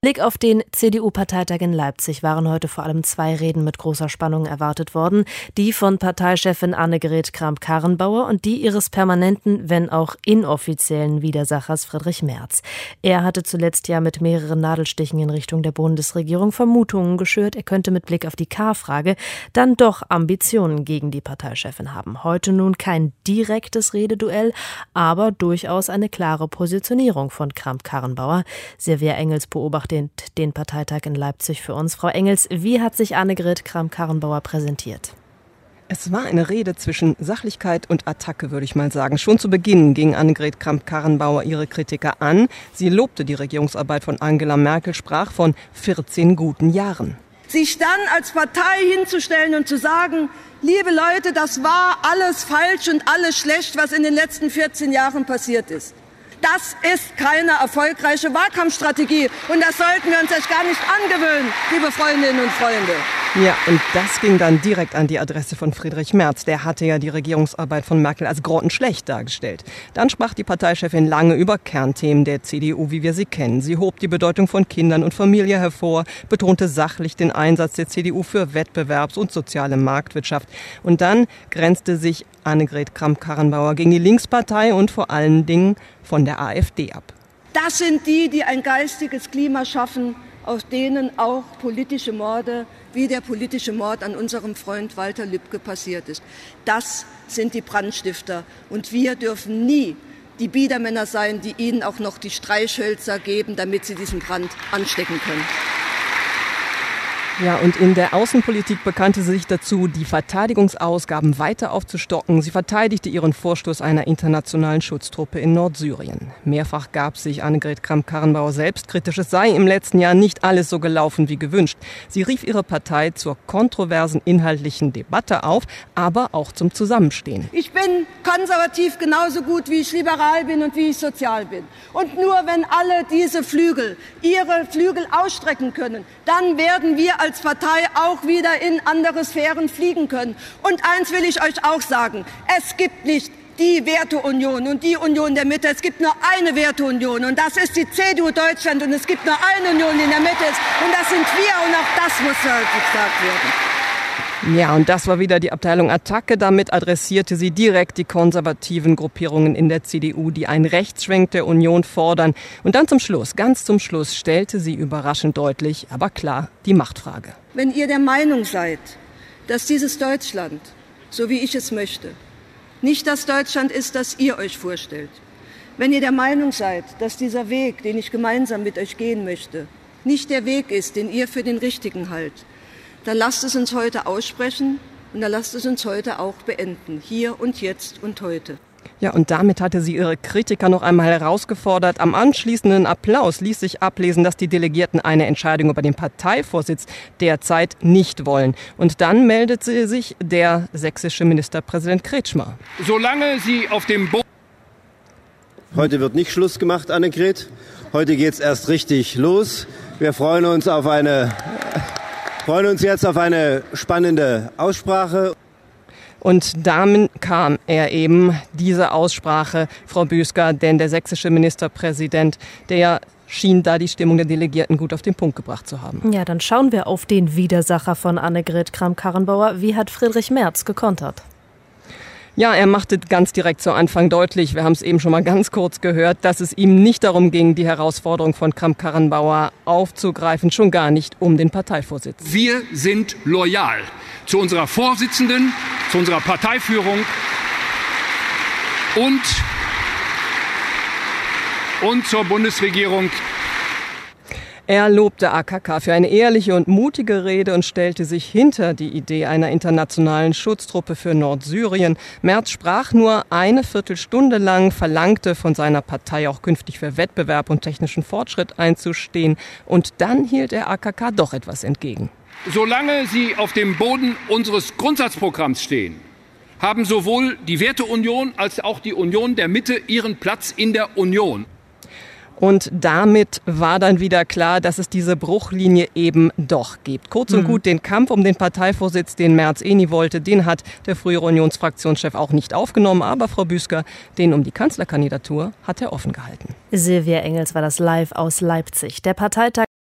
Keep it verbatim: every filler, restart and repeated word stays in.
Blick auf den C D U-Parteitag in Leipzig waren heute vor allem zwei Reden mit großer Spannung erwartet worden. Die von Parteichefin Annegret Kramp-Karrenbauer und die ihres permanenten, wenn auch inoffiziellen Widersachers Friedrich Merz. Er hatte zuletzt ja mit mehreren Nadelstichen in Richtung der Bundesregierung Vermutungen geschürt, er könnte mit Blick auf die K-Frage dann doch Ambitionen gegen die Parteichefin haben. Heute nun kein direktes Rededuell, aber durchaus eine klare Positionierung von Kramp-Karrenbauer. Silvia Engels beobachtet den Parteitag in Leipzig für uns. Frau Engels, wie hat sich Annegret Kramp-Karrenbauer präsentiert? Es war eine Rede zwischen Sachlichkeit und Attacke, würde ich mal sagen. Schon zu Beginn ging Annegret Kramp-Karrenbauer ihre Kritiker an. Sie lobte die Regierungsarbeit von Angela Merkel, sprach von vierzehn guten Jahren. Sich dann als Partei hinzustellen und zu sagen, liebe Leute, das war alles falsch und alles schlecht, was in den letzten vierzehn Jahren passiert ist. Das ist keine erfolgreiche Wahlkampfstrategie und das sollten wir uns erst gar nicht angewöhnen, liebe Freundinnen und Freunde. Ja, und das ging dann direkt an die Adresse von Friedrich Merz. Der hatte ja die Regierungsarbeit von Merkel als grottenschlecht dargestellt. Dann sprach die Parteichefin lange über Kernthemen der C D U, wie wir sie kennen. Sie hob die Bedeutung von Kindern und Familie hervor, betonte sachlich den Einsatz der C D U für Wettbewerbs- und soziale Marktwirtschaft. Und dann grenzte sich Annegret Kramp-Karrenbauer gegen die Linkspartei und vor allen Dingen von der AfD ab. Das sind die, die ein geistiges Klima schaffen, aus denen auch politische Morde wie der politische Mord an unserem Freund Walter Lübcke passiert ist. Das sind die Brandstifter. Und wir dürfen nie die Biedermänner sein, die ihnen auch noch die Streichhölzer geben, damit sie diesen Brand anstecken können. Ja, und in der Außenpolitik bekannte sie sich dazu, die Verteidigungsausgaben weiter aufzustocken. Sie verteidigte ihren Vorstoß einer internationalen Schutztruppe in Nordsyrien. Mehrfach gab sich Annegret Kramp-Karrenbauer selbstkritisch, es sei im letzten Jahr nicht alles so gelaufen wie gewünscht. Sie rief ihre Partei zur kontroversen inhaltlichen Debatte auf, aber auch zum Zusammenstehen. Ich bin konservativ genauso gut, wie ich liberal bin und wie ich sozial bin. Und nur wenn alle diese Flügel ihre Flügel ausstrecken können, dann werden wir als als Partei auch wieder in andere Sphären fliegen können. Und eins will ich euch auch sagen, es gibt nicht die Werteunion und die Union der Mitte, es gibt nur eine Werteunion und das ist die C D U Deutschland und es gibt nur eine Union, die in der Mitte ist und das sind wir und auch das muss deutlich gesagt werden. Ja, und das war wieder die Abteilung Attacke. Damit adressierte sie direkt die konservativen Gruppierungen in der C D U, die einen Rechtsschwenk der Union fordern. Und dann zum Schluss, ganz zum Schluss, stellte sie überraschend deutlich, aber klar, die Machtfrage. Wenn ihr der Meinung seid, dass dieses Deutschland, so wie ich es möchte, nicht das Deutschland ist, das ihr euch vorstellt, wenn ihr der Meinung seid, dass dieser Weg, den ich gemeinsam mit euch gehen möchte, nicht der Weg ist, den ihr für den richtigen haltet, dann lasst es uns heute aussprechen und dann lasst es uns heute auch beenden. Hier und jetzt und heute. Ja, und damit hatte sie ihre Kritiker noch einmal herausgefordert. Am anschließenden Applaus ließ sich ablesen, dass die Delegierten eine Entscheidung über den Parteivorsitz derzeit nicht wollen. Und dann meldete sich der sächsische Ministerpräsident Kretschmer. Solange Sie auf dem Boden... Heute wird nicht Schluss gemacht, Annegret. Heute geht's erst richtig los. Wir freuen uns auf eine... Wir freuen uns jetzt auf eine spannende Aussprache. Und damit kam er eben, diese Aussprache, Frau Büsker, denn der sächsische Ministerpräsident, der schien da die Stimmung der Delegierten gut auf den Punkt gebracht zu haben. Ja, dann schauen wir auf den Widersacher von Annegret Kramp-Karrenbauer. Wie hat Friedrich Merz gekontert? Ja, er machte ganz direkt zu Anfang deutlich, wir haben es eben schon mal ganz kurz gehört, dass es ihm nicht darum ging, die Herausforderung von Kramp-Karrenbauer aufzugreifen, schon gar nicht um den Parteivorsitz. Wir sind loyal zu unserer Vorsitzenden, zu unserer Parteiführung und, und zur Bundesregierung. Er lobte A K K für eine ehrliche und mutige Rede und stellte sich hinter die Idee einer internationalen Schutztruppe für Nordsyrien. Merz sprach nur eine Viertelstunde lang, verlangte von seiner Partei auch künftig für Wettbewerb und technischen Fortschritt einzustehen. Und dann hielt er A K K doch etwas entgegen. Solange Sie auf dem Boden unseres Grundsatzprogramms stehen, haben sowohl die Werteunion als auch die Union der Mitte ihren Platz in der Union. Und damit war dann wieder klar, dass es diese Bruchlinie eben doch gibt. Kurz und gut, den Kampf um den Parteivorsitz, den Merz eh nie wollte, den hat der frühere Unionsfraktionschef auch nicht aufgenommen. Aber Frau Büsker, den um die Kanzlerkandidatur hat er offen gehalten. Silvia Engels war das live aus Leipzig. Der Parteitag